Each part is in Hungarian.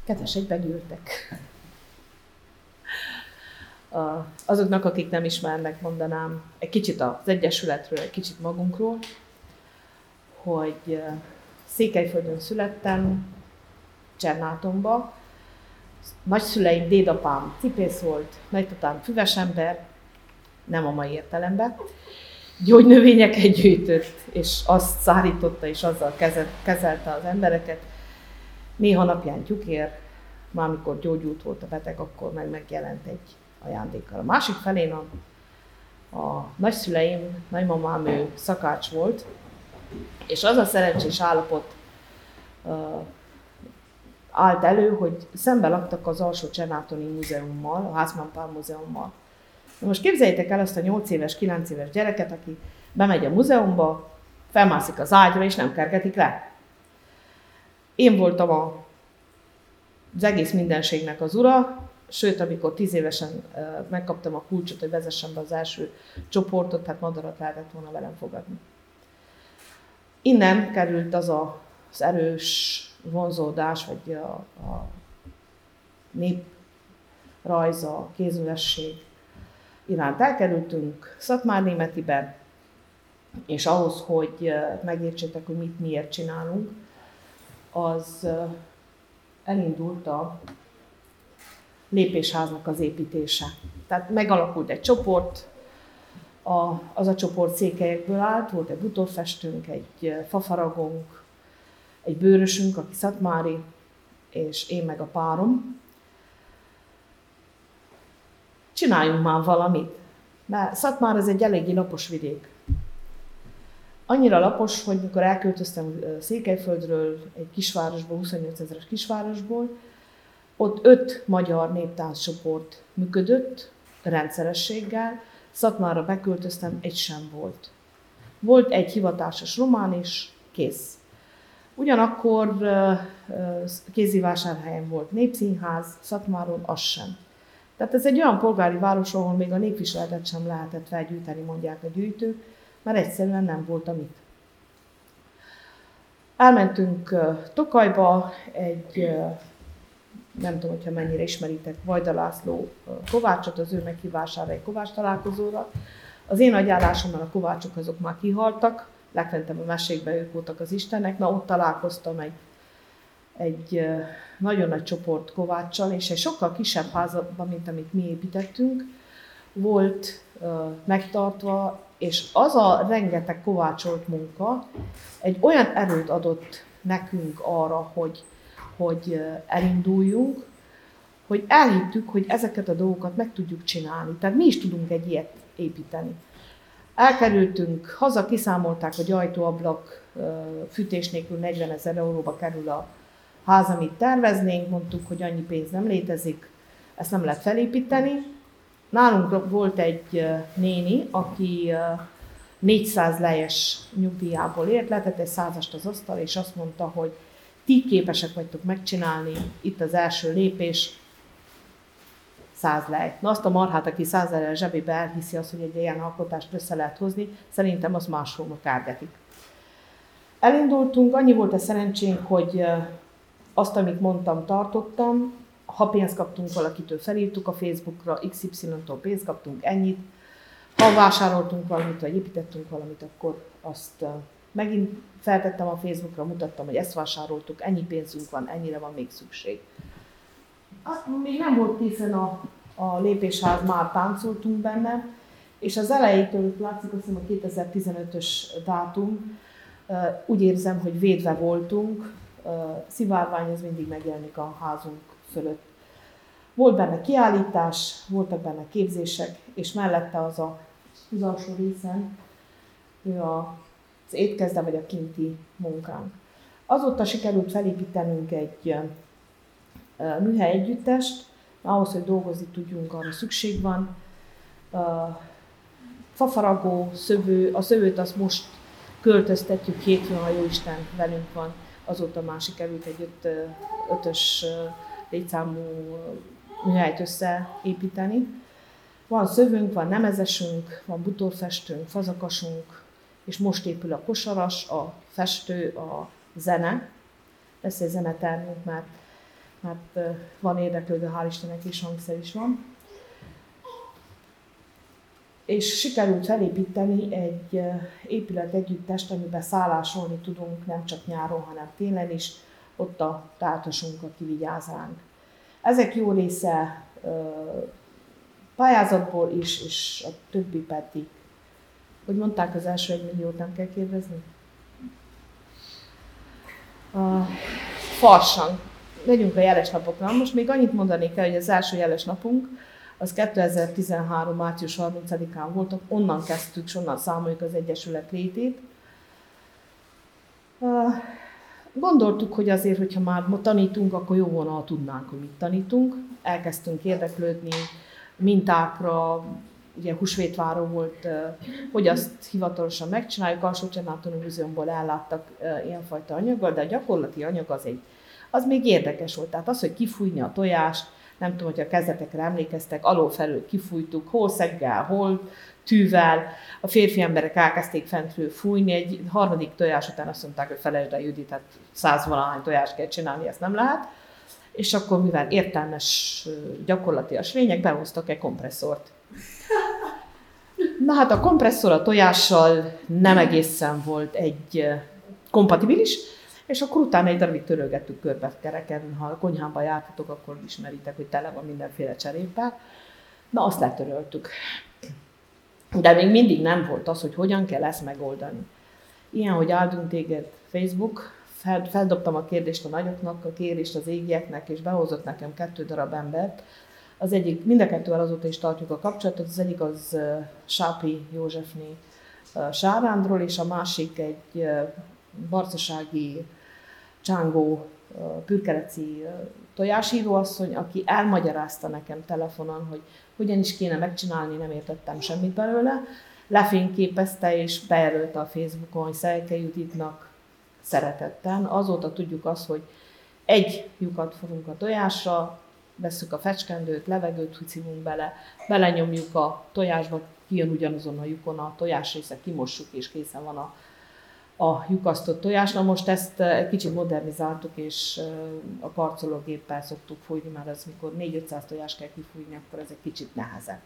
kedves egybegyűltek. Azoknak, akik nem ismernek, mondanám egy kicsit az Egyesületről, egy kicsit magunkról, hogy Székelyföldön születtem, Csernátonba. Nagyszüleim, dédapám cipész volt, nagytatám füves ember, nem a mai értelemben. Gyógynövényeket gyűjtött, és azt szárította, és azzal kezelte az embereket. Néha napján tyúkér, már amikor gyógyult volt a beteg, akkor megjelent egy ajándékkal. A másik felén a nagyszüleim, nagymamám, ő szakács volt, és az a szerencsés állapot állt elő, hogy szembe laktak az Alsó Csernátoni Múzeummal, a Hászmann Pál Múzeummal. Na most képzeljétek el azt a 8 éves, 9 éves gyereket, aki bemegy a múzeumba, felmászik az ágyra, és nem kergetik le. Én voltam az egész mindenségnek az ura, sőt, amikor 10 évesen megkaptam a kulcsot, hogy vezessem be az első csoportot, hát madarat lehetett volna velem fogadni. Innen került az erős vonzódás, vagy a néprajz, a kézművesség iránt. Elkerültünk Szatmárnémetibe, és ahhoz, hogy megértsétek, hogy mit miért csinálunk, az elindult a lépésháznak az építése. Tehát megalakult egy csoport, az a csoport székelyekből állt, volt egy bútorfestőnk, egy fafaragónk, egy bőrösünk, aki szatmári, és én meg a párom. Csináljunk már valamit, mert Szatmár az egy eléggé lapos vidék. Annyira lapos, hogy mikor elköltöztem Székelyföldről, egy kisvárosból, 28 000-es kisvárosból, ott 5 magyar néptánccsoport működött rendszerességgel, Szatmárra beköltöztem, egy sem volt. Volt egy hivatásos román is, kész. Ugyanakkor Kézivásárhelyen volt népszínház, Szatmáron az sem. Tehát ez egy olyan polgári város, ahol még a népviseletet sem lehetett felgyűjteni, mondják a gyűjtők, mert egyszerűen nem volt amit. Elmentünk Tokajba, nem tudom, hogyha mennyire ismeritek, Vajda László kovácsot, az ő meghívására egy kovács találkozóra. Az én agyállásommal a kovácsok azok már kihaltak, legfentebb a mesékben ők voltak az istenek, na ott találkoztam egy nagyon nagy csoport kováccsal, és egy sokkal kisebb házban, mint amit mi építettünk, volt megtartva, és az a rengeteg kovácsolt munka egy olyan erőt adott nekünk arra, hogy elinduljunk, hogy elhittük, hogy ezeket a dolgokat meg tudjuk csinálni. Tehát mi is tudunk egy ilyet építeni. Elkerültünk, haza kiszámolták, hogy ajtóablak fűtés nélkül 40 000 euróba kerül a ház, amit terveznénk, mondtuk, hogy annyi pénz nem létezik, ezt nem lehet felépíteni. Nálunk volt egy néni, aki 400 lejes nyugdíjából ért, letett egy 100-ast az asztal, és azt mondta, hogy ti képesek vagytok megcsinálni, itt az első lépés, 100 lej. Na azt a marhát, aki 100 lejjel zsebébe elhiszi azt, hogy egy ilyen alkotást össze lehet hozni, szerintem az máshol kárgetik. Elindultunk, annyi volt a szerencsénk, hogy azt, amit mondtam, tartottam. Ha pénzt kaptunk valakitől, felírtuk a Facebookra, XY-tól pénzt kaptunk, ennyit. Ha vásároltunk valamit, vagy építettünk valamit, akkor azt megint feltettem a Facebookra, mutattam, hogy ezt vásároltuk, ennyi pénzünk van, ennyire van még szükség. Azt még nem volt készen a lépésház, már táncoltunk benne, és az elejétől látszik, azt hiszem a 2015-ös dátum, úgy érzem, hogy védve voltunk, szivárvány az mindig megjelenik a házunk fölött. Volt benne kiállítás, voltak benne képzések, és mellette az alsó részen az étkezde vagy a kinti munkánk. Azóta sikerült felépítenünk egy műhely együttest, ahhoz, hogy dolgozni tudjunk, arra szükség van. Fafaragó, szövő, a szövőt azt most költöztetjük, hétfőn, ha jóisten velünk van, azóta már sikerült egy 5-ös létszámú műhelyt összeépíteni. Van szövőnk, van nemezesünk, van bútorfestőnk, fazakasunk, és most épül a kosaras, a festő, a zene. Lesz egy zenetermünk, mert mert van érdeklődő, hál' Istennek, és hangszer is van. És sikerült felépíteni egy épület együttest, amiben szállásolni tudunk nem csak nyáron, hanem télen is, ott a tártasunk, aki vigyáz ránk. Ezek jó része pályázatból is, és a többi pedig. Hogy mondták, az első 1 milliót nem kell kérdezni? Farsang. Megyünk a jeles napokra. Most még annyit mondanék el, hogy az első jeles napunk az 2013. március 30-án voltak, onnan kezdtük, és onnan számoljuk az Egyesület létét. Gondoltuk, hogy azért, hogyha már tanítunk, akkor jó volna, ha tudnánk, hogy mit tanítunk. Elkezdtünk érdeklődni mintákra, ugye húsvétváró volt, hogy azt hivatalosan megcsináljuk. Alsó-Csernátoni Múzeumból elláttak ilyenfajta anyaggal, de a gyakorlati anyag az még érdekes volt. Tehát az, hogy kifújni a tojást, nem tudom, hogy a kezdetekre emlékeztek, alulfelül kifújtuk, hol szeggel, hol tűvel. A férfi emberek elkezdték fentről fújni, egy harmadik tojás után azt mondták, hogy felejtsd el, Judit, tehát 100-valahány tojást kell csinálni, ezt nem lehet. És akkor, mivel értelmes, gyakorlatias lények, behoztak egy kompresszort. Na hát a kompresszor a tojással nem egészen volt egy kompatibilis, és akkor utána egy darabig törölgettük körbekereken. Ha a konyhába jártatok, akkor ismeritek, hogy tele van mindenféle cseréppel. Na, azt letöröltük. De még mindig nem volt az, hogy hogyan kell ezt megoldani. Ilyen, hogy áldunk téged Facebook, feldobtam a kérdést a nagyoknak, a kérést az égieknek, és behozott nekem 2 darab embert. Az egyik, mind a kettővel azóta is tartjuk a kapcsolatot, az egyik az Sápi Józsefné Sárándról, és a másik egy barcasági Csángó pürkereci tojásíróasszony, aki elmagyarázta nekem telefonon, hogy hogyan is kéne megcsinálni, nem értettem semmit belőle. Lefényképezte és bejelölte a Facebookon, hogy Szelke Juditnak szeretettel. Azóta tudjuk azt, hogy egy lyukat forunk a tojásra, vesszük a fecskendőt, levegőt szívunk bele, belenyomjuk a tojásba, kijön ugyanazon a lyukon a tojásrészet, kimossuk és készen van a lyukasztott tojás. Na most ezt egy kicsit modernizáltuk, és a karcológéppel szoktuk fújni, már az, mikor 400-500 tojás kell kifújni, akkor ez egy kicsit nehezebb.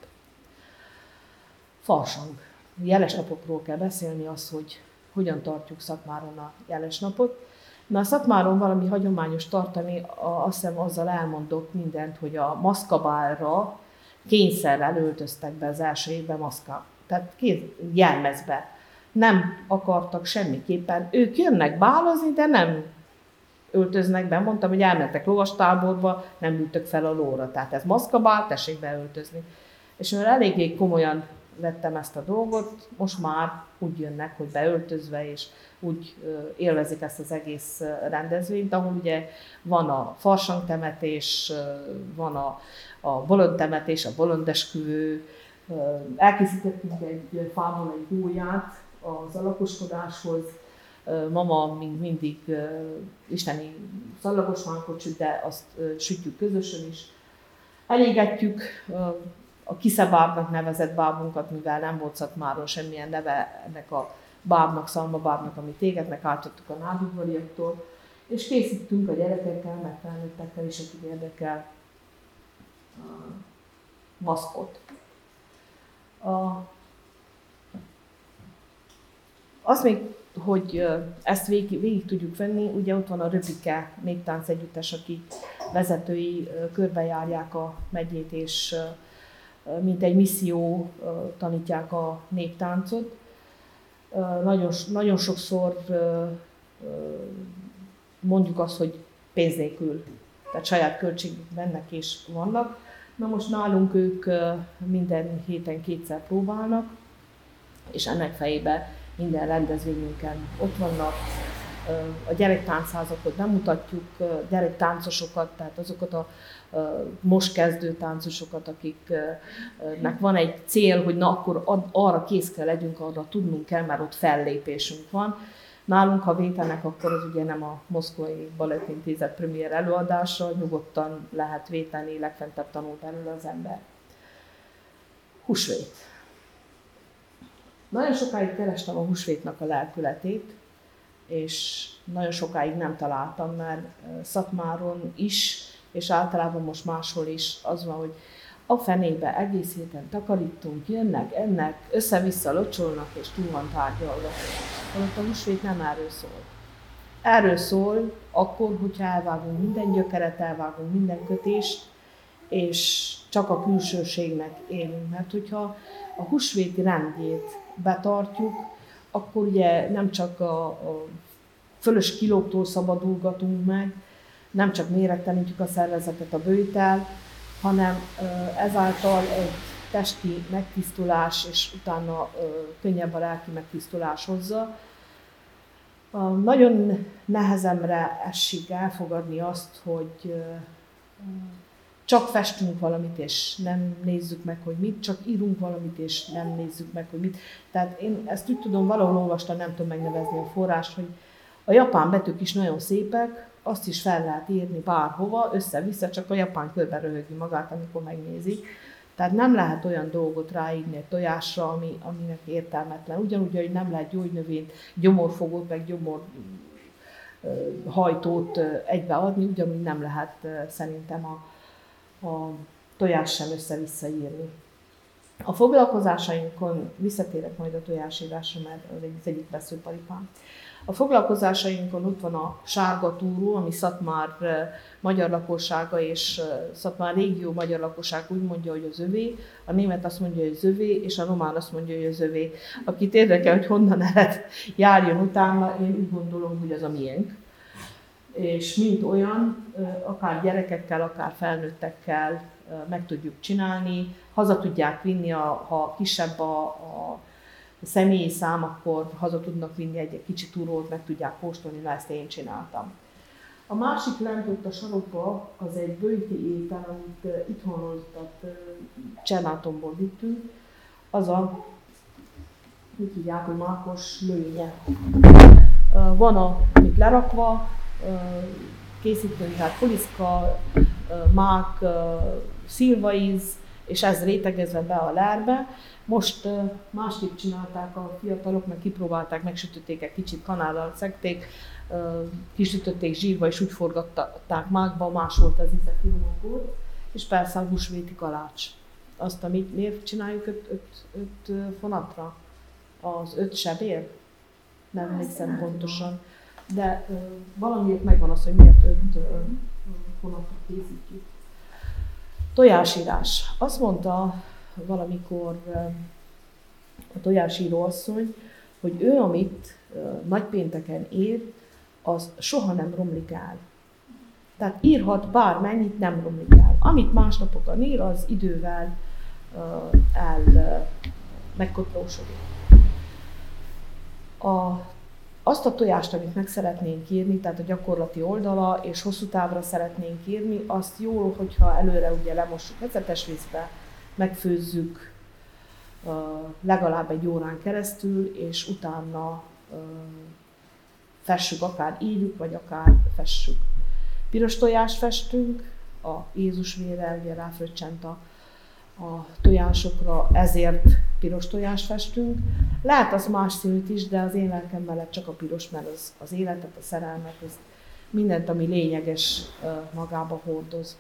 Farsang. Jeles napokról kell beszélni, az, hogy hogyan tartjuk Szatmáron a jeles napot. Na, a Szatmáron valami hagyományos tartani, azt hiszem azzal elmondok mindent, hogy a maszkabálra kényszerrel öltöztek be az első évben maszka, tehát jelmezbe. Nem akartak semmiképpen. Ők jönnek bálozni, de nem öltöznek be. Mondtam, hogy elmentek lovastáborba, nem ültök fel a lóra. Tehát ez maszkabál, tessék beöltözni. És mivel eléggé komolyan vettem ezt a dolgot, most már úgy jönnek, hogy beöltözve, és úgy élvezik ezt az egész rendezvényt, ahol ugye van a farsangtemetés, van a bolondtemetés, a bolondesküvő, elkészítettünk egy fából egy gólyát az alakoskodáshoz, mama mindig isteni szallagosvánkot süt, de azt sütjük közösen is. Elégetjük a kiszebábnak nevezett bábunkat, mivel nem volt Szatmáron semmilyen neve ennek a bábnak, szalmabábnak, amit égetnek, átadtuk a nádudvariaktól, és készítünk a gyerekekkel, meg felnőttekkel is, akik érdekel, maszkot. Azt még, hogy ezt végig tudjuk venni, ugye ott van a Röpike néptánc együttes, aki vezetői körbejárják a megyét, és mint egy misszió tanítják a néptáncot. Nagyon sokszor mondjuk azt, hogy pénz nélkül, tehát saját költségük mennek és vannak. Na most nálunk ők minden héten 2-szer próbálnak, és ennek fejében minden rendezvényünkön ott vannak. A gyerektáncházakot nem mutatjuk, gyerektáncosokat, tehát azokat a most kezdő táncosokat, akiknek van egy cél, hogy na akkor arra kész kell legyünk, arra tudnunk kell, mert ott fellépésünk van. Nálunk, ha vétenek, akkor az ugye nem a Moszkvai Balettintézet premier előadása, nyugodtan lehet véteni, legfentebb tanul belőle az ember. Húsvét. Nagyon sokáig kerestem a húsvétnak a lelkületét, és nagyon sokáig nem találtam, mert Szatmáron is és általában most máshol is az van, hogy a fenébe egész héten takarítunk, jönnek, ennek, össze-vissza locsolnak, és túl van tárgyalva. Holott a húsvét nem erről szól. Erről szól akkor, hogyha elvágunk minden gyökeret, elvágunk minden kötést, és csak a külsőségnek élünk. Mert hogyha a húsvéti rendjét betartjuk, akkor ugye nem csak a fölös kilóktól szabadulgatunk meg, nem csak méregtelenítjük a szervezetet a bőjtel, hanem ezáltal egy testi megtisztulás, és utána könnyebb a lelki megtisztulás hozza. Nagyon nehezemre esik elfogadni azt, hogy csak festünk valamit, és nem nézzük meg, hogy mit, csak írunk valamit, és nem nézzük meg, hogy mit. Tehát én ezt úgy tudom, valahol olvastam, nem tudom megnevezni a forrást, hogy a japán betűk is nagyon szépek, azt is fel lehet írni bárhova, össze-vissza, csak a japán körben röhögi magát, amikor megnézik. Tehát nem lehet olyan dolgot ráírni egy tojásra, aminek értelmetlen. Ugyanúgy, hogy nem lehet gyógynövényt, gyomorfogót, meg gyomorhajtót egybeadni, ugyanúgy nem lehet szerintem a tojás sem össze-vissza írni. A foglalkozásainkon, visszatérek majd a tojásírásra, mert az egyik veszőparipám. A foglalkozásainkon ott van a sárga túró, ami Szatmár magyar lakossága és Szatmár régió magyar lakosság úgy mondja, hogy az övé, a német azt mondja, hogy az övé, és a román azt mondja, hogy az övé. Akit érdekel, hogy honnan ered, járjon utána, én úgy gondolom, hogy az a miénk. És mint olyan, akár gyerekekkel, akár felnőttekkel meg tudjuk csinálni, haza tudják vinni, ha kisebb a személyi szám, akkor haza tudnak vinni egy kicsi túrót, meg tudják kóstolni, na ezt én csináltam. A másik lent ott a sarokba, az egy böjti étel, amit itthonról, tehát Csernátomból vittünk, az a, mit hívják, hogy mákos lőnye. Van amit lerakva, készítünk, tehát poliszka, mák, szilvaíz, és ez rétegezve be a lárbe. Most másképp csinálták a fiatalok, meg kipróbálták, megsütötték egy kicsit, kanállal szekték, kisütötték zsírba, és úgy forgatták mákba, más volt az íze, finomok volt, és persze a húsvéti kalács. Azt, amit miért csináljuk 5 fonatra? Az 5 sebér? Nem emlékszem pontosan. De valamiért megvan az, hogy miért 5 fonatra készítjük. Tojásírás. Azt mondta valamikor a tojásíró asszony, hogy ő, amit nagypénteken ír, az soha nem romlik el. Tehát írhat bármennyit, nem romlik el. Amit másnapokon ír, az idővel megkotrósodik. Azt a tojást, amit meg szeretnénk írni, tehát a gyakorlati oldala, és hosszú távra szeretnénk írni, azt jó, hogyha előre ugye lemossuk ecetes vízbe, megfőzzük legalább 1 órán keresztül, és utána fessük, akár írjuk, vagy akár fessük. Piros tojást festünk, a Jézus vére ugye ráfröccsent a tojásokra, ezért piros tojást festünk. Lehet az más színűt is, de az én lelkem mellett csak a piros, mert az életet, a szerelmet, az mindent, ami lényeges, magába hordoz.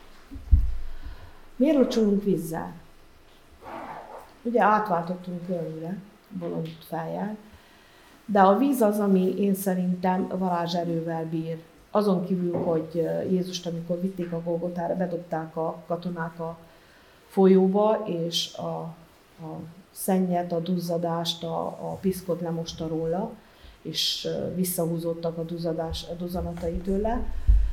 Miért locsolunk vízzel? Ugye átváltottunk kölnre, bolond fejjel, de a víz az, ami én szerintem varázserővel bír. Azon kívül, hogy Jézust, amikor vitték a Golgotára, bedobták a katonák a folyóba, és a szennyet, a duzzadást, a piszkot lemosta róla, és visszahúzódtak a duzzanatai tőle.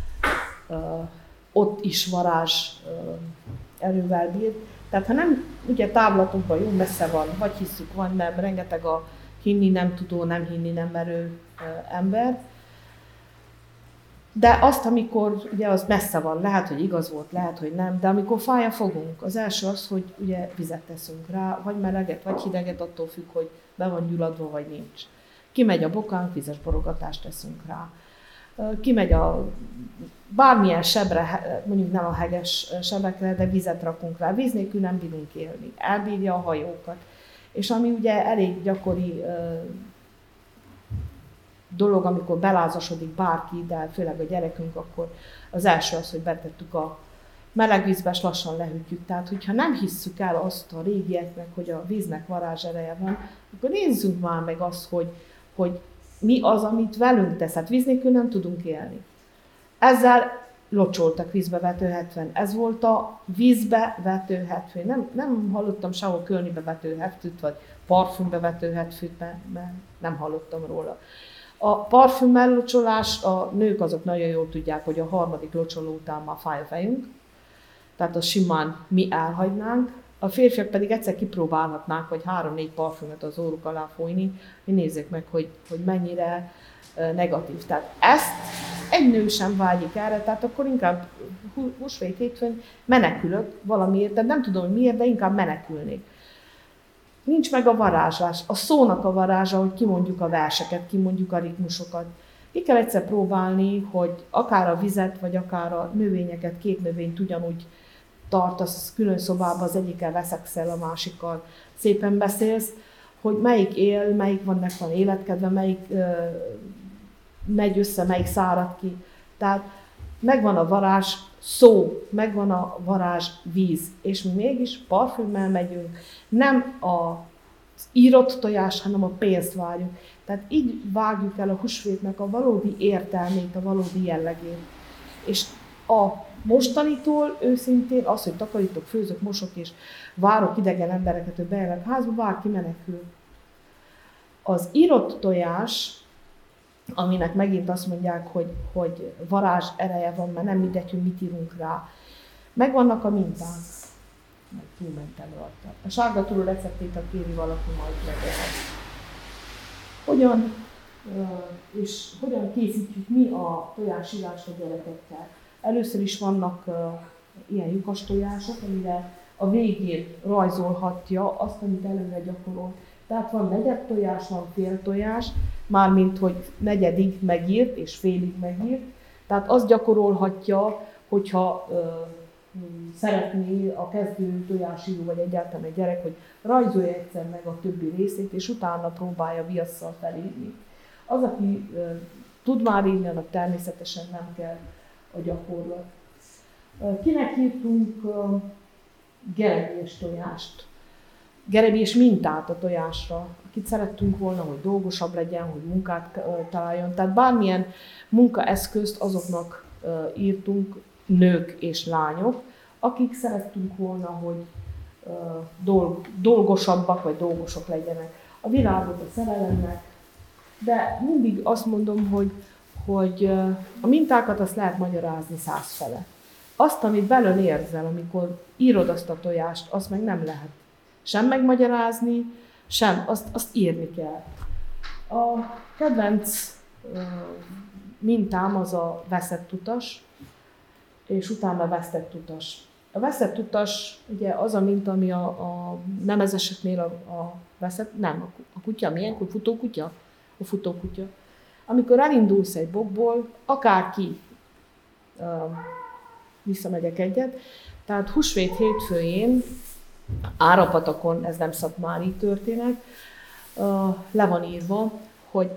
Ott is varázs erővel bír. Tehát ha nem, ugye távlatokban jó messze van, vagy hiszük van, nem, rengeteg a hinni nem tudó, nem hinni nem merő ember. De azt, amikor ugye az messze van, lehet, hogy igaz volt, lehet, hogy nem, de amikor fáj a fogunk, az első az, hogy ugye vizet teszünk rá, vagy meleget, vagy hideget, attól függ, hogy be van gyulladva, vagy nincs. Kimegy a bokánk, vizes borogatást teszünk rá. Kimegy bármilyen sebre, mondjuk nem a heges sebekre, de vizet rakunk rá. Víz nélkül nem bírunk élni. Elbírja a hajókat. És ami ugye elég gyakori dolog, amikor belázasodik bárki, de főleg a gyerekünk, akkor az első az, hogy betettük a meleg vízbe, és lassan lehűtjük. Tehát, hogyha nem hisszük el azt a régieknek, hogy a víznek varázsereje van, akkor nézzünk már meg azt, hogy mi az, amit velünk tesz. Hát víz nélkül nem tudunk élni. Ezzel locsoltak vízbe vető 70. Ez volt a vízbe vető 70. Nem hallottam sehol kölnibe vető 70, vagy parfümbe vető 70, mert nem hallottam róla. A parfümmel locsolás, a nők azok nagyon jól tudják, hogy a harmadik locsoló után már fáj a fejünk, tehát azt simán mi elhagynánk. A férfiak pedig egyszer kipróbálhatnák, hogy 3-4 parfümöt az óruk alá folyni, hogy nézzék meg, hogy mennyire negatív. Tehát ezt egy nő sem vágyik erre, tehát akkor inkább húsvét hétfőn menekülök valamiért, de nem tudom, hogy miért, de inkább menekülnék. Nincs meg a varázslás, a szónak a varázsa, hogy kimondjuk a verseket, kimondjuk a ritmusokat. Ki kell egyszer próbálni, hogy akár a vizet, vagy akár a növényeket, két növényt ugyanúgy tartasz külön szobában, az egyikkel veszekszel, a másikkal szépen beszélsz, hogy melyik él, melyik van életkedve, melyik megy össze, melyik szárad ki. Tehát megvan a varázs szó, megvan a varázs víz, és mi mégis parfümmel megyünk, nem az írott tojás, hanem a pénzt várjuk. Tehát így vágjuk el a húsvétnek a valódi értelmét, a valódi jellegét. És a mostanitól őszintén az, hogy takarítok, főzök, mosok és várok idegen embereket, hogy bejelek házba, bárki menekül. Az írott tojás, aminek megint azt mondják, hogy varázs ereje van, mert nem mindegy, hogy mit írunk rá. Megvannak a minták. Meg túlmentem rajta. A sárgatúró receptét, ha kéri valaki, majd megjelent. Hogyan készítjük mi a tojásírást a gyerekekkel? Először is vannak ilyen lyukas tojások, amire a végén rajzolhatja azt, amit előre gyakorol. Tehát van negyed tojás, van fél tojás, mármint hogy negyedig megírt és félig megírt. Tehát azt gyakorolhatja, hogyha szeretné a kezdő tojásíró, vagy egyáltalán egy gyerek, hogy rajzolja egyszer meg a többi részét, és utána próbálja viasszal felírni. Az, aki tud már írni, annak természetesen nem kell a gyakorlat. Kinek írtunk gerebés tojást? Gerebés mintát a tojásra, akit szerettünk volna, hogy dolgosabb legyen, hogy munkát találjon. Tehát bármilyen munkaeszközt azoknak írtunk, nők és lányok, akik szerettünk volna, hogy dolgosabbak vagy dolgosok legyenek. A virágot a szerelemnek, de mindig azt mondom, hogy a mintákat azt lehet magyarázni 100 fele. Azt, amit belül érzel, amikor írod azt a tojást, azt meg nem lehet sem megmagyarázni, sem, azt írni kell. A kedvenc mintám az a veszett utas, és utána a vesztett utas. A veszett utas ugye az a minta, ami a nemezeseknél a veszett, nem, a kutya, milyen futókutya? A futókutya. Amikor elindulsz egy bokból, akárki, visszamegyek egyet, tehát húsvét hétfőjén, Árapatakon, ez nem szatmári történet, le van írva, hogy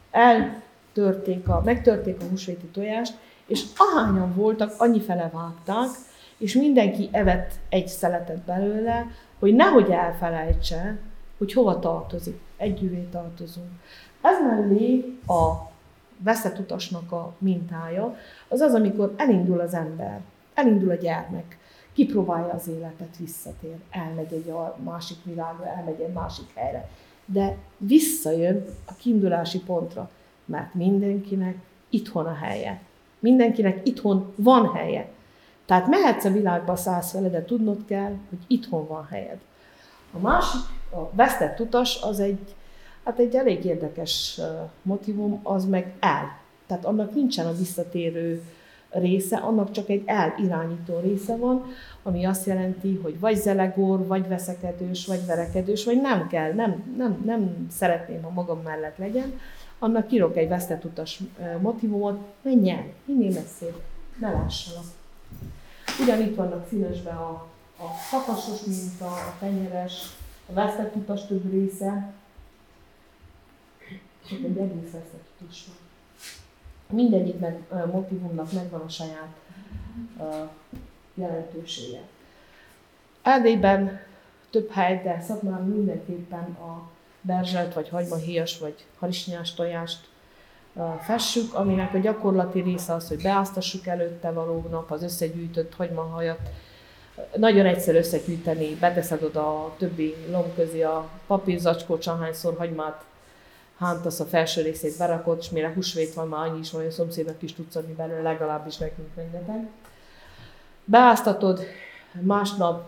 megtörték a húsvéti tojást, és ahányan voltak, annyifele vágták, és mindenki evett egy szeletet belőle, hogy nehogy elfelejtse, hogy hova tartozik, együvé tartozunk. Ez mellé a veszett utasnak a mintája, az az, amikor elindul az ember, elindul a gyermek, kipróbálja az életet, visszatér, elmegy egy másik világra, elmegy egy másik helyre. De visszajön a kiindulási pontra, mert mindenkinek itthon a helye. Mindenkinek itthon van helye. Tehát mehetsz a világba 100 fele, de tudnod kell, hogy itthon van helyed. A másik, a vesztett utas, az egy elég érdekes motívum, az meg el. Tehát annak nincsen a visszatérő része, annak csak egy elirányító része van, ami azt jelenti, hogy vagy zelegór, vagy veszekedős, vagy verekedős, vagy nem kell, nem szeretném, ha magam mellett legyen, annak írok egy vesztett utas motívumot, menj el, minél messzébb, ne lássalak. Ugyanitt vannak színesbe a szakasos minta, a tenyeres, a vesztett utas több része, és egy egész receptus van. Mindegyik motivumnak megvan a saját jelentősége. Erdélyben több hely, de Szatmáron mindenképpen a berzselt, vagy hagymahéjas, vagy harisnyás tojást fessük, aminek a gyakorlati része az, hogy beáztassuk előtte való nap az összegyűjtött hagymahajat. Nagyon egyszerű összegyűjteni, beteszed oda a többi lomb közé a papírzacskót, ahányszor hagymát hántasz, a felső részét berakod, és mire húsvét van, már annyi is van, hogy a szomszédnak is tudsz adni belőle, legalábbis nekünk rengeteg. Beáztatod, másnap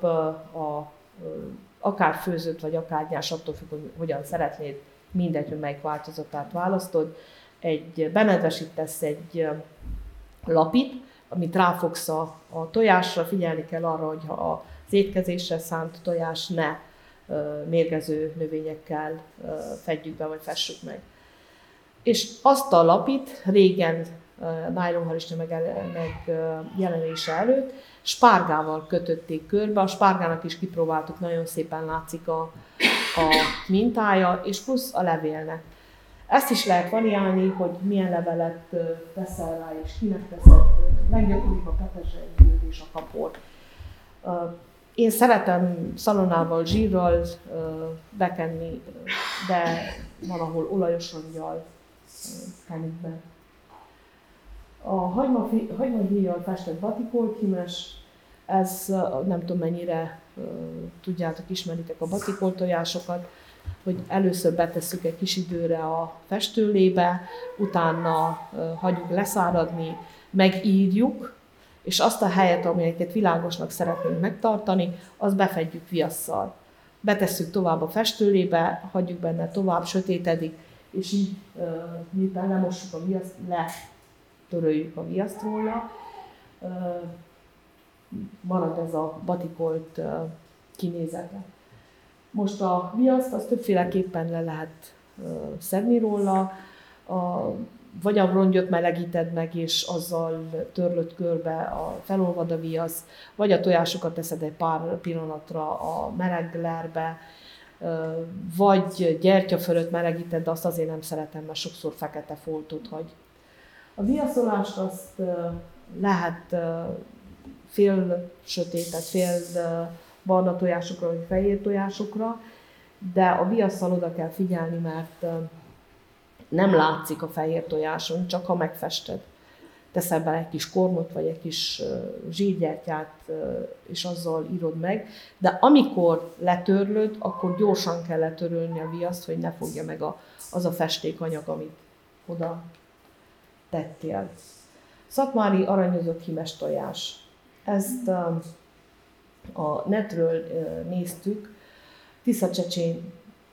akár főzött, vagy akár nyás, attól függ, hogy hogyan szeretnéd, mindegy, hogy melyik változatát választod. Benedvesítesz egy lapit, amit ráfogsz a tojásra, figyelni kell arra, hogy ha az étkezésre szánt tojás ne mérgező növényekkel fedjük be, vagy fessük meg. És azt a lapit régen, nájlonharisnya megjelenése előtt, spárgával kötötték körbe, a spárgának is kipróbáltuk, nagyon szépen látszik a mintája, és plusz a levélnek. Ezt is lehet variálni, hogy milyen levelet teszel rá, és kinek teszed. Leggyakoribb a peterzselygyűrű és a kapor. Én szeretem szalonnával, zsírral bekenni, de van, ahol olajos rongyal kenik be. A hagymahéjjal festett batikolthímes, ez nem tudom mennyire tudjátok, ismeritek a batikoltojásokat, hogy először betesszük egy kis időre a festőlébe, utána hagyjuk leszáradni, megírjuk, és azt a helyet, amelyeket világosnak szeretnénk megtartani, azt befedjük viasszal. Betesszük tovább a festőlébe, hagyjuk benne tovább, sötétedik, és így miután lemossuk a viaszt, letöröljük a viaszt róla, marad ez a batikolt kinézete. Most a viaszt azt többféleképpen le lehet szedni róla, vagy a rongyot melegíted meg, és azzal törlöd körbe, felolvad a viasz, vagy a tojásokat teszed egy pár pillanatra a meleg lerbe, vagy gyertya fölött melegíted, de azt azért nem szeretem, mert sokszor fekete foltot hagy. A viaszolást azt lehet fél sötétet, fél barna tojásokra, vagy fehér tojásokra, de a viasszal oda kell figyelni, mert nem látszik a fehér tojáson, csak ha megfested. Teszel bele egy kis kormot, vagy egy kis zsírgyertyát, és azzal írod meg. De amikor letörlöd, akkor gyorsan kell letörölni a viaszt, hogy ne fogja meg az a festékanyag, amit oda tettél. Szatmári aranyozott hímes tojás. Ezt a netről néztük, Tisza-Csécsén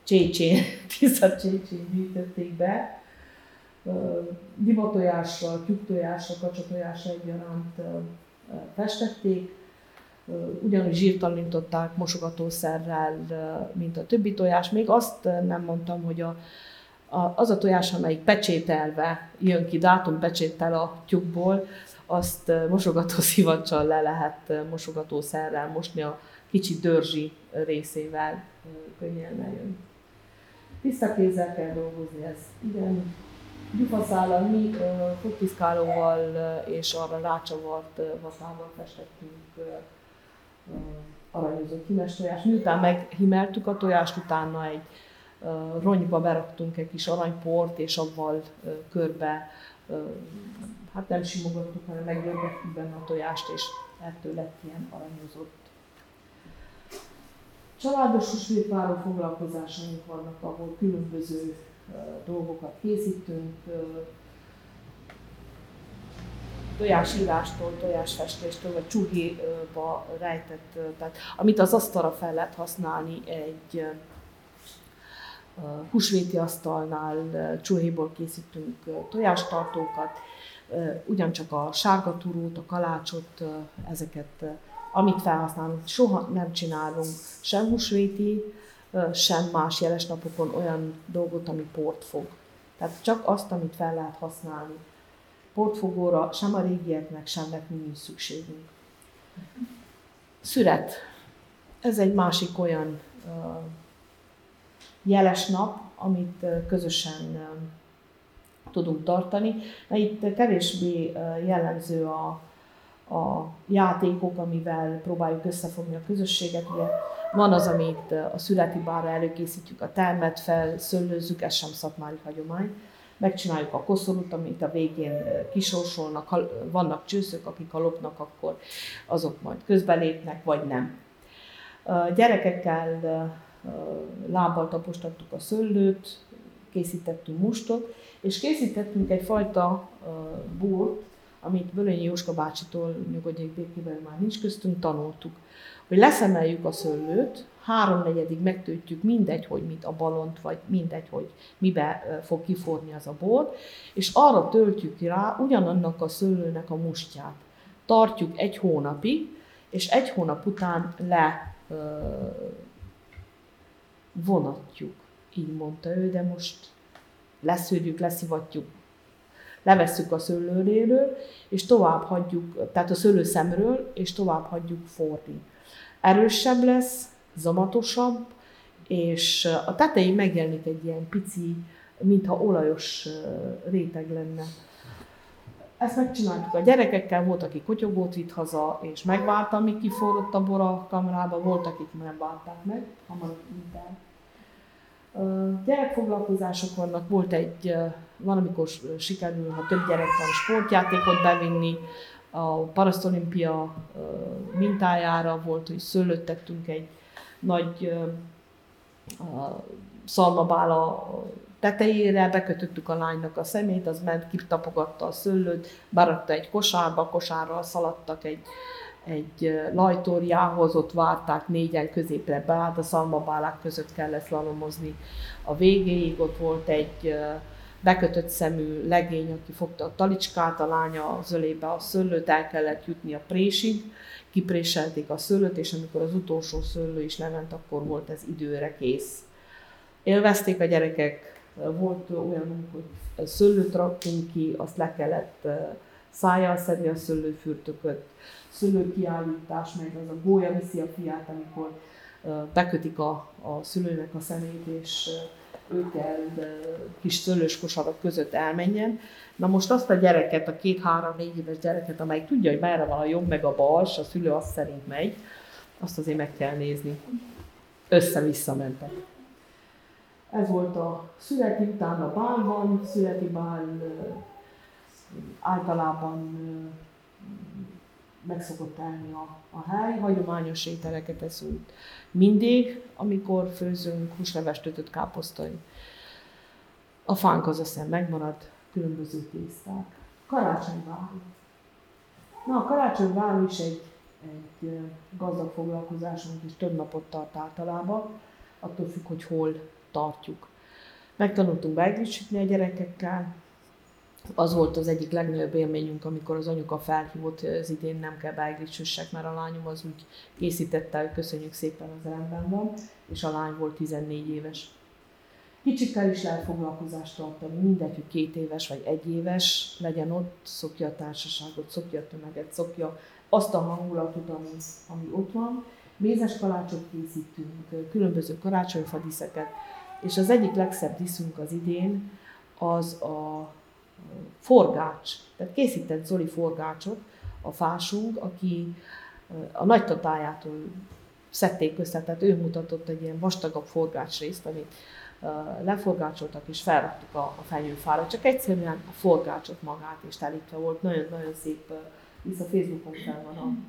gyűjtötték be, divatojásra, tyúktojásra, kacsatojásra egyaránt festették, ugyanúgy zsírtalanították mosogatószerrel, mint a többi tojás. Még azt nem mondtam, hogy az a tojás, amelyik pecsételve jön ki, dátumpecséttel a tyúkból, azt mosogatószivacsal le lehet mosogatószerrel mosni, a kicsi dörzsi részével könnyen lejön. Tiszta kézzel kell dolgozni, ez igen. Gyufaszállal mi fogpiszkálóval és arra rácsavart vaszával festettünk aranyozott hímes tojást. Miután meghimeltük a tojást, utána egy rongyba beraktunk egy kis aranyport, és avval körbe, hát nem simogattuk, hanem megdörgettük benne a tojást, és ettől lett ilyen aranyozott. Családos húsvétváró foglalkozásaink vannak, ahol különböző dolgokat készítünk, tojásírástól, tojásfestéstől, vagy csuhéba rejtett, tehát amit az asztalra fel lehet használni egy húsvéti asztalnál, csuhéból készítünk tojástartókat, ugyancsak a sárga turót, a kalácsot, ezeket, amit felhasználunk, soha nem csinálunk sem húsvéti, sem más jeles napokon olyan dolgot, ami port fog. Tehát csak azt, amit fel lehet használni. Portfogóra sem a régieknek, sem nekünk nincs szükségünk. Szüret. Ez egy másik olyan jeles nap, amit közösen tudunk tartani. Itt kevésbé jellemző a játékok, amivel próbáljuk összefogni a közösséget. Ugye van az, amit a születi bárra előkészítjük a termet, felszöllőzzük, ez sem szatmári hagyomány. Megcsináljuk a koszorút, amit a végén kisorsolnak, ha vannak csőszök, akik ha lopnak, akkor azok majd közbelépnek, vagy nem. Gyerekekkel lábbal tapostattuk a szőlőt, készítettünk mustot, és készítettünk egyfajta bort, amit Bölönyi Jóska bácsitól, nyugodjék békében, már nincs köztünk, tanultuk. Hogy leszemeljük a szőlőt, 3/4-ig megtöltjük, mindegy, hogy mit a balont, vagy mindegy, hogy mibe fog kiforni az a bor, és arra töltjük rá ugyanannak a szőlőnek a mustját. Tartjuk 1 hónapig, és 1 hónap után vonatjuk, így mondta ő, de most leszűrjük, leszivatjuk, levesszük a szőlőréről, és tovább hagyjuk, tehát a szőlőszemről, és tovább hagyjuk forni. Erősebb lesz, zamatosabb, és a tetején megjelenik egy ilyen pici, mintha olajos réteg lenne. Ezt megcsináltuk a gyerekekkel, volt, aki kotyogót vitt haza, és megvárta, amíg kiforrott a bor a kamerába, volt, akik nem várták meg, hamarabb mint el. Gyerekfoglalkozások vannak, van, amikor sikerül, ha több gyerek van, sportjátékot bevinni, a parasztolimpia mintájára volt, hogy szőlőt tettünk egy nagy szalmabála tetejére, bekötöttük a lánynak a szemét, az ment, kitapogatta a szőlőt, berakta egy kosárba, kosárral szaladtak egy lajtorjához, ott várták, 4-en középre beállt, a szalmabálák között kellett slalomozni a végéig, ott volt egy bekötött szemű legény, aki fogta a talicskát, a lánya az ölébe a szőlőt, el kellett jutni a présig, kipréselték a szőlőt, és amikor az utolsó szőlő is lement, akkor volt ez időre kész. Élvezték a gyerekek, volt olyanunk, hogy szőlőt raktunk ki, azt le kellett szájjal szedni a szőlőfürtököt, szőlőkiállítás, meg az a gólya viszi a fiát, amikor bekötik a szülőnek a szemét, és ő kell kis szőlős kosarak között elmenjen. Na most azt a gyereket, a 2-3-4 éves gyereket, amelyik tudja, hogy merre van a jobb meg a bal, és a szülő azt szerint megy, azt azért meg kell nézni. Össze-vissza mentek. Ez volt a születi, utána bál van, születi bál általában meg szokott állni a hely, hagyományos ételeket eszünk mindig, amikor főzünk húslevest, ötött káposztai. A fánk az aztán megmarad, különböző tészták. Karácsonyvár. Na, a karácsonyvár is egy gazdag foglalkozásunk, és több napot tart általában, attól függ, hogy hol tartjuk. Megtanultunk beiglit sütni a gyerekekkel. Az volt az egyik legnagyobb élményünk, amikor az anyuka felhívott, hogy az idén nem kell beiglit süssek, mert a lányom az úgy készítette, hogy köszönjük szépen, az rendben van, és a lány volt 14 éves. Kicsikkel is lehet foglalkozást tartani, mindegy, hogy 2 éves vagy 1 éves legyen ott, szokja a társaságot, szokja a tömeget, szokja azt a hangulatot, ami ott van. Mézes kalácsot készítünk, különböző karácsonyfa díszeket, és az egyik legszebb díszünk az idén az a forgács. Tehát készített Zoli forgácsot, a fásunk, aki a nagytatájától szedték össze, tehát ő mutatott egy ilyen vastagabb forgácsrészt, amit leforgácsoltak és felraktuk a fenyőfára. Csak egyszerűen a forgácsot magát és telítve volt. Nagyon-nagyon szép, hisz a Facebookon fel van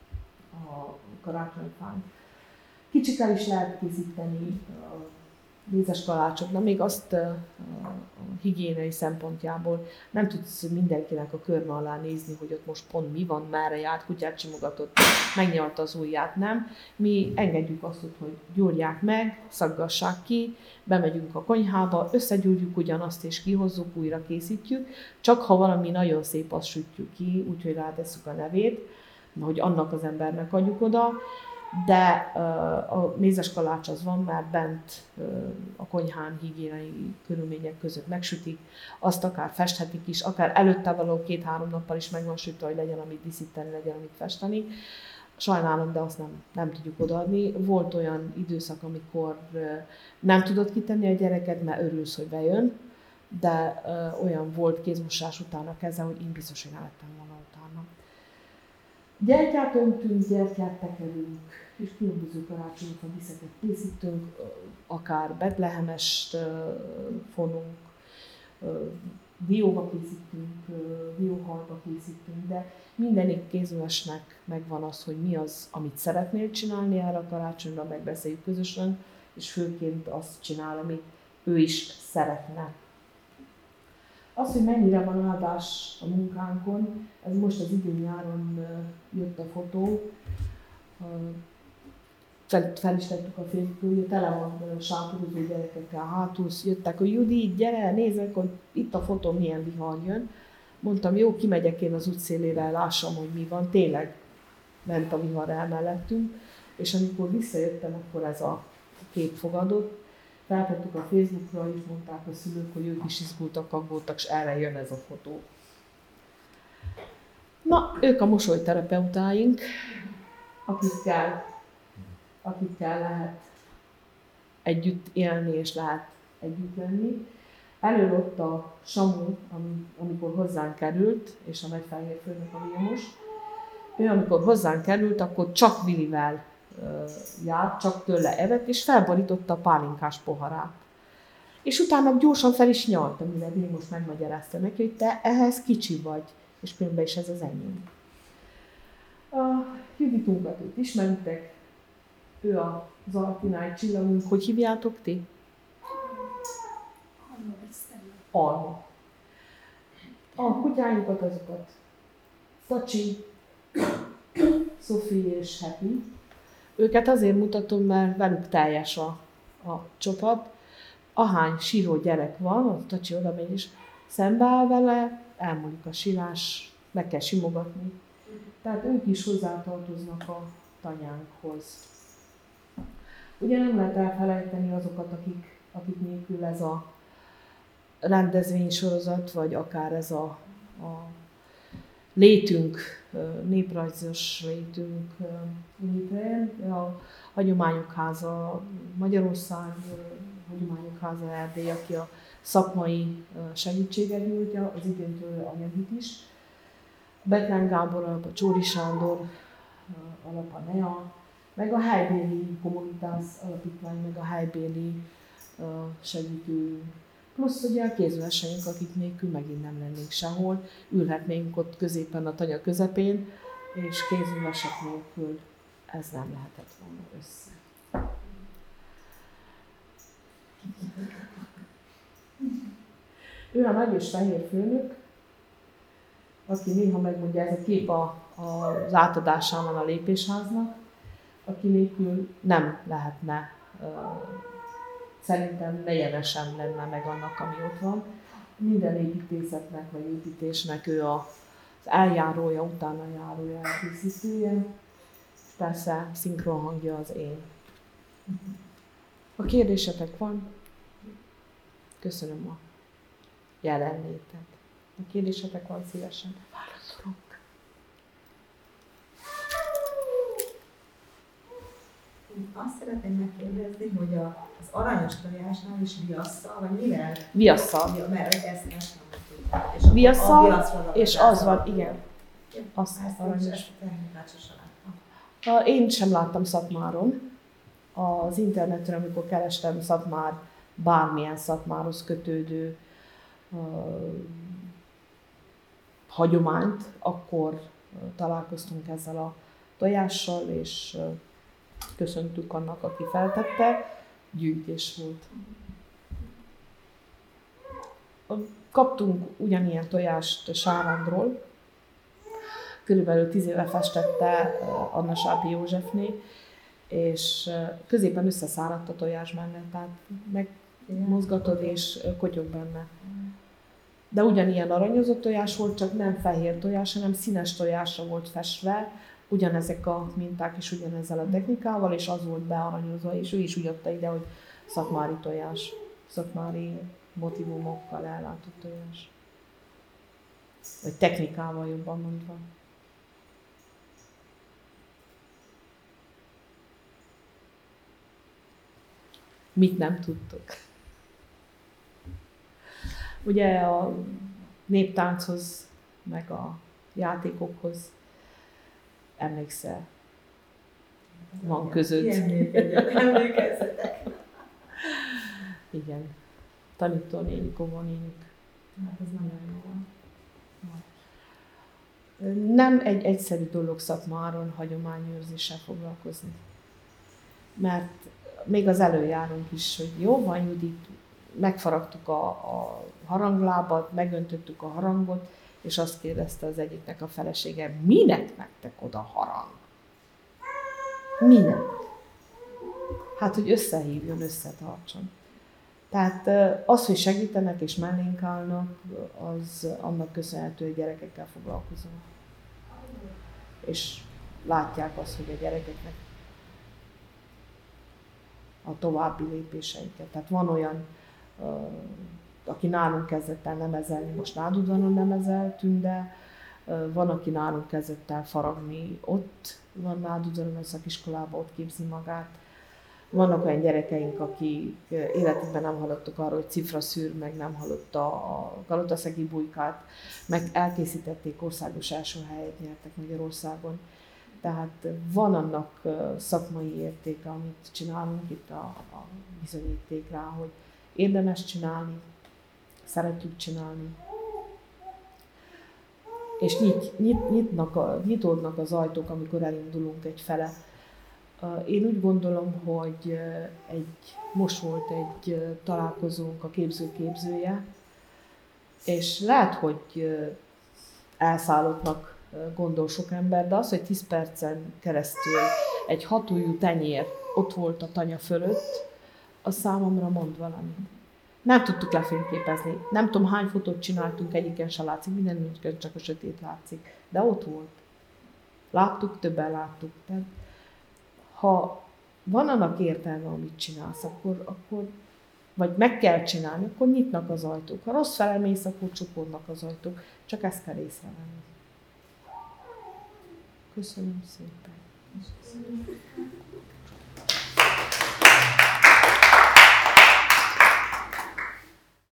a karácsonyfán. Kicsikkel is lehet készíteni mézes kalácsot, de még azt a higiéniai szempontjából nem tudsz mindenkinek a körme alá nézni, hogy ott most pont mi van, merre járt, kutyát simogatott, megnyalta az ujját, nem. Mi engedjük azt, hogy gyúrják meg, szaggassák ki, bemegyünk a konyhába, összegyúrjuk ugyanazt és kihozzuk, újra készítjük, csak ha valami nagyon szép, azt sütjük ki, úgyhogy rátesszük a nevét, hogy annak az embernek adjuk oda, de a mézes kalács az van, már bent a konyhán higiéniai körülmények között megsütik, azt akár festhetik is, akár előtte való 2-3 nappal is meg van sütve, hogy legyen amit díszíteni, legyen amit festeni. Sajnálom, de azt nem tudjuk odaadni. Volt olyan időszak, amikor nem tudod kitenni a gyereket, mert örülsz, hogy bejön, de olyan volt kézmosás utána kezdve, hogy én biztos, hogy nem lettem volna utána. Gyertyát öntünk, gyertyát tekerünk, és különböző karácsonyokat, díszeket készítünk, akár betlehemest fonunk, dióba készítünk, dióhalba készítünk, de mindenik kézművesnek megvan az, hogy mi az, amit szeretnél csinálni erre a karácsonyra, megbeszéljük közösen, és főként azt csinál, amit ő is szeretne. Az, hogy mennyire van áldás a munkánkon, ez most az idén-nyáron jött a fotó, fel is tettük a Facebookra, hogy tele van sátorozó gyerekekkel hátul, jöttek, hogy Judit, gyere, nézzek, hogy itt a fotó, milyen vihar jön. Mondtam, jó, kimegyek én az útszélére, lássam, hogy mi van. Tényleg ment a vihar el mellettünk, és amikor visszajöttem, akkor ez a kép fogadott. Feltettük a Facebookra, és mondták a szülők, hogy ők is izgultak, aggódtak, és erre jön ez a fotó. Na, ők a mosolyterapeutáink, akikkel lehet együtt élni és lehet együtt lenni. Elől ott a Samu, amikor hozzánk került, és a Nagyfehér főnök, a Vilmos. Ő, amikor hozzánk került, akkor csak Vilivel járt, csak tőle evett, és felborította a pálinkás poharát. És utána gyorsan fel is nyalt, amire Vilmos megmagyarázta neki, hogy te ehhez kicsi vagy, és különben is ez az enyém. A Juditunkat őt ismeritek, ő az Alpináj csillagunk. Hogy hívjátok ti? Alma. A kutyáinkat, azokat Tacsi, Szofi és Happy. Őket azért mutatom, mert velük teljes a csapat. Ahány síró gyerek van, a Tacsi oda megy és szembeáll vele, elmúlik a sírás, meg kell simogatni. Tehát ők is hozzátartoznak a tanyánkhoz. Ugye nem lehet elfelejteni azokat, akik nélkül ez a rendezvénysorozat, vagy akár ez a létünk, néprajzos létünk létrejön. A Hagyományok Háza Magyarország, Hagyományok Háza Erdély, aki a szakmai segítséget nyújtja, az idéntől anyagit is. Betlen Gábor alap, a Csóri Sándor alap, a NEA, meg a helybéli Communitas alapítvány, meg a helybéli segítő. Plusz ugye a kézműveseink, akik nélkül megint nem lennénk sehol, ülhetnénk ott középen a tanya közepén, és kézművesek nélkül ez nem lehetett volna össze. Ő a Nagy és Fehér főnök, aki néha megmondja, ez a kép az átadásán van a lépésháznak, aki nélkül nem lehetne, szerintem nejenesen lenne meg annak, ami ott van. Minden építészetnek vagy építésnek ő az eljárója, utána járója, elkészítője, és persze szinkron hangja az én. Ha kérdésetek van, köszönöm a jelenlétet. Ha kérdésetek van, szívesen válaszolok. Azt szeretném megkérdezni, hogy az aranyos tojásnál is viasszal, vagy mivel? Viasszal. Mert ezt nem tudom. Viasszal, és az van, igen. Azt aranyos. sosem láttam. Én sem láttam Szatmáron. Az interneten, amikor kerestem Szatmár, bármilyen Szatmárhoz kötődő hagyományt, akkor találkoztunk ezzel a tojással, és köszöntük annak, aki feltette, gyűjtés volt. Kaptunk ugyanilyen tojást Sárándról, körülbelül 10 éve festette Anna Sápi Józsefné, és középen összeszáradt a tojás benne, tehát megmozgatod és kotyog benne. De ugyanilyen aranyozott tojás volt, csak nem fehér tojás, hanem színes tojásra volt festve, ugyanezek a minták is ugyanezzel a technikával, és az volt bearanyozva, és ő is úgy adta ide, hogy szatmári tojás, szatmári motivumokkal ellátott tojás. Vagy technikával jobban mondva. mit nem tudtok. Ugye a néptánchoz, meg a játékokhoz emlékszel, van között. Emlékezzetek. Igen. Tanítónénik, óvónénik. Hát ez nagyon jó. Nem egy egyszerű dolog szakmáron hagyományőrzéssel foglalkozni. Mert még az előjárunk is, hogy jó van, Judit, megfaragtuk a haranglábat, megöntöttük a harangot, és azt kérdezte az egyiknek a felesége, minek nektek oda harang? Minek? Hát, hogy összehívjon, összetartson. Tehát az, hogy segítenek és mellénk állnak, az annak köszönhető, hogy gyerekekkel foglalkozom. És látják azt, hogy a gyerekeknek a további lépéseiket. Tehát van olyan, aki nálunk kezdett el nemezelni, most Nádudvanon nemezel, Tünde, van, aki nálunk kezdett el faragni, ott van Nádudvanon a szakiskolában, ott képzi magát. Vannak olyan gyerekeink, akik életükben nem hallottak arról, hogy cifraszűr, meg nem hallott a galotaszegi bujkát, meg elkészítették, országos első helyet nyertek Magyarországon. Tehát van annak szakmai értéke, amit csinálunk, itt a bizonyíték rá, hogy érdemes csinálni, szeretjük csinálni. És nyitódnak az ajtók, amikor elindulunk egyfele. Én úgy gondolom, hogy most volt egy találkozónk a képző-képzője, és lehet, hogy elszállottnak gondol sok ember, de az, hogy 10 percen keresztül egy 6 ujjú tenyér ott volt a tanya fölött, az számomra mond valamit. Nem tudtuk lefényképezni. Nem tudom, hány fotót csináltunk, egyiken se látszik, minden csak a sötét látszik. De ott volt. Láttuk, többen láttuk. Tehát, ha van annak értelme, amit csinálsz, akkor vagy meg kell csinálni, akkor nyitnak az ajtók. Ha rossz felemész, akkor csukódnak az ajtók. Csak ezt kell észrevenni. Köszönöm szépen.